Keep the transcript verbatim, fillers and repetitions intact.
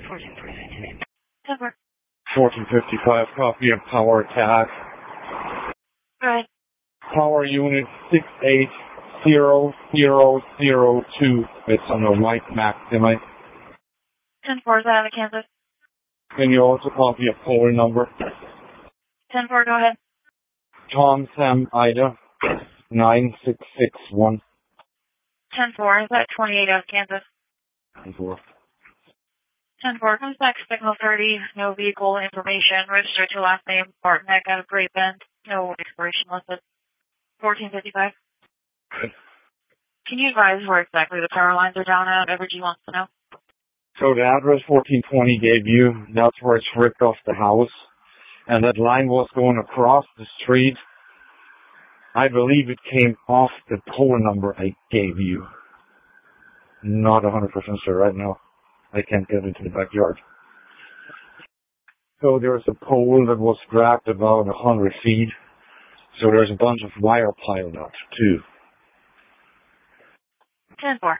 ten four. fourteen fifty-five, copy of power attack. Go ahead. Power unit six eight zero zero zero two. It's on the white Mac semi. ten four, is that out of Kansas? Can you also copy a poll number? ten four, go ahead. Tom Sam Ida nine six six one. ten four, is that twenty-eight out of Kansas? ten four. ten four, comes back signal thirty, no vehicle information, registered to last name, Bartneck out of Great Bend, no expiration listed. fourteen fifty-five. Good. Can you advise where exactly the power lines are down at? Evergy wants to know. So the address fourteen twenty gave you, that's where it's ripped off the house. And that line was going across the street. I believe it came off the pole number I gave you. Not one hundred percent sure right now. I can't get into the backyard. So there's a pole that was grabbed about one hundred feet. So there's a bunch of wire piled up too. ten four.